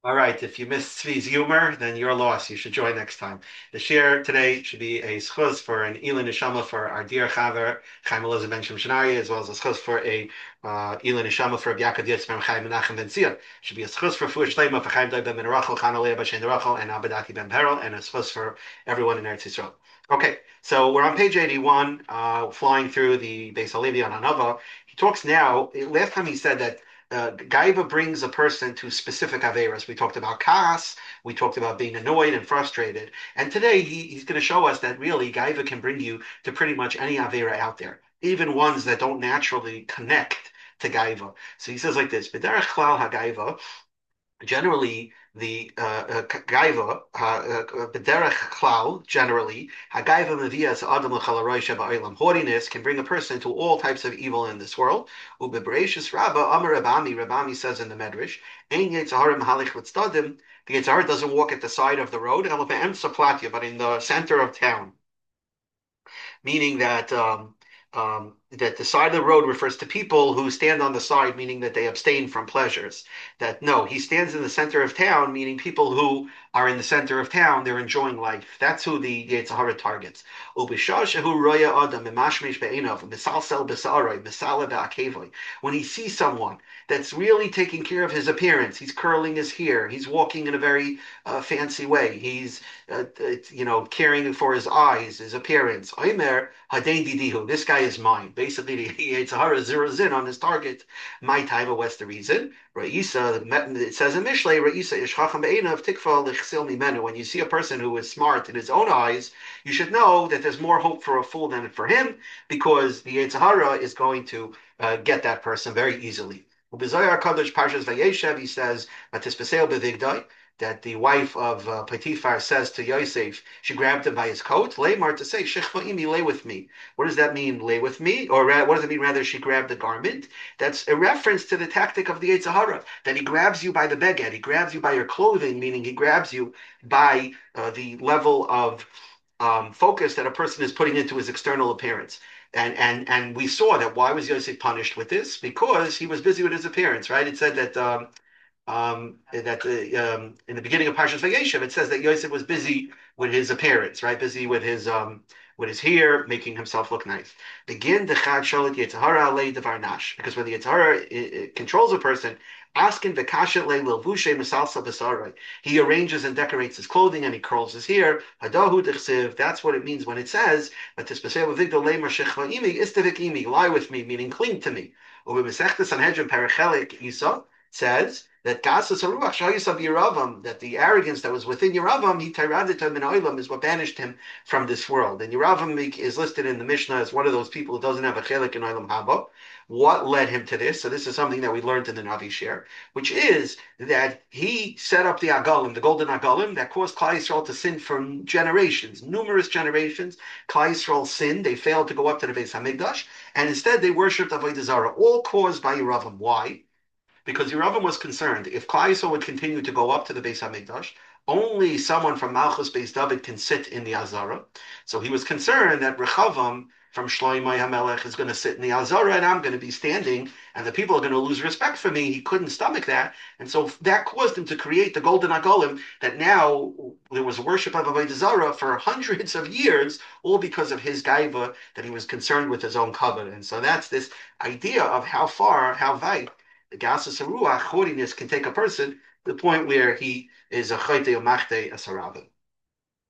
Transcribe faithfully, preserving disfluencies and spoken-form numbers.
All right, if you missed Tzvi's humor, then you're lost. You should join next time. The share today should be a schus for an Elin Neshama for our dear Chaver, Chaim Elazar ben Shimshonari, as well as a schus for a uh, Elin Neshama for Yaakov Yitzchak Chaim Menachem ben Zion. Should be a schus for Fuah Shlema for Chaim Dai ben Menarachel, Chanalei Bashen Rachel, and Abadati ben Perel, and a schus for everyone in Eretz Yisrael. Okay, so we're on page eighty-one, uh, flying through the Beis Halevi on Anava. He talks now, last time he said that uh, Gaiva brings a person to specific averas. We talked about kas, we talked about being annoyed and frustrated, and today he, he's going to show us that really Gaiva can bring you to pretty much any avera out there, even ones that don't naturally connect to Gaiva. So he says like this: B'derech klal hagaiva, generally the uh, uh, gaiva, uh, uh, b'derech klal, generally, hagaiva mevias adam l'chalaroisha ba'olam. Haughtiness can bring a person to all types of evil in this world. Ubebereishis rabba amar Rabami, Rabami says in the Medrash, ein yetzaharim halich v'tzdadim. The Yitzhar doesn't walk at the side of the road, but in the center of town, meaning that um, um, that the side of the road refers to people who stand on the side, meaning that they abstain from pleasures. That no, he stands in the center of town, meaning people who are in the center of town, they're enjoying life. That's who the Yetzirah targets. When he sees someone that's really taking care of his appearance, he's curling his hair, he's walking in a very uh, fancy way, he's uh, you know caring for his eyes, his appearance. Omer Hadein Didihu. This guy is mine. Basically, the Yetzirah zeroes in on his target. My time. What's the reason? Ra'isa, it says in Mishlei, Ra'isa ish chacham be'einav tikva lichsil mimenu. When you see a person who is smart in his own eyes, you should know that there's more hope for a fool than for him, because the Yetzirah is going to uh, get that person very easily. Ubizayar Kadosh Parshas Vayeshev, he says, "Vatispeseo bevigdai," that the wife of uh, Potiphar says to Yosef, she grabbed him by his coat, Laymar, to say, Shechva'imi, lay with me. What does that mean, lay with me? Or what does it mean, rather, she grabbed the garment? That's a reference to the tactic of the Yetzirah, that he grabs you by the beged, he grabs you by your clothing, meaning he grabs you by uh, the level of um, focus that a person is putting into his external appearance. And and and we saw that. Why was Yosef punished with this? Because he was busy with his appearance, right? It said that um, um, that uh, um, in the beginning of Parshas Vayeshev, it says that Yosef was busy with his appearance, right? Busy with his um, with his hair, making himself look nice. Begin the Chad Shalit Yetzirah Alei Devar Nash, because when the Yetzirah controls a person, asking the Kashet Le Lilvushe Misalsa Besarai, he arranges and decorates his clothing and he curls his hair. Hadahu Dechsiv. That's what it means when it says that this Peseva Vigdo Leimer Shechva Imi Istavik Imi, lie with me, meaning cling to me. Ubi Mesechta Sanhedrin Parachelik Isa says that Gasas Haruach Shayis of Yeravam, that the arrogance that was within Yeravam, he tyradita min oilam, is what banished him from this world. And Yeravam is listed in the Mishnah as one of those people who doesn't have a chelik in oilam haba. What led him to this? So this is something that we learned in the Navi share, which is that he set up the Agalim, the golden Agalim, that caused Klal Yisrael to sin for generations, numerous generations. Klal Yisrael sinned; they failed to go up to the Beis Hamikdash, and instead they worshipped Avodah Zarah, all caused by Yeravam. Why? Because Yeravam was concerned if Klal Yisrael would continue to go up to the Beis Hamikdash, only someone from Malchus Beis David can sit in the Azara. So he was concerned that Rechavam from Shloimeh HaMelech is going to sit in the Azara and I'm going to be standing and the people are going to lose respect for me. He couldn't stomach that. And so that caused him to create the Golden Agolim, that now there was worship of Avodah Zarah for hundreds of years, all because of his gaiva, that he was concerned with his own covenant. And so that's this idea of how far, how weit the Gasas Ruach, haughtiness, can take a person to the point where he is a chayte or machte a sarabim.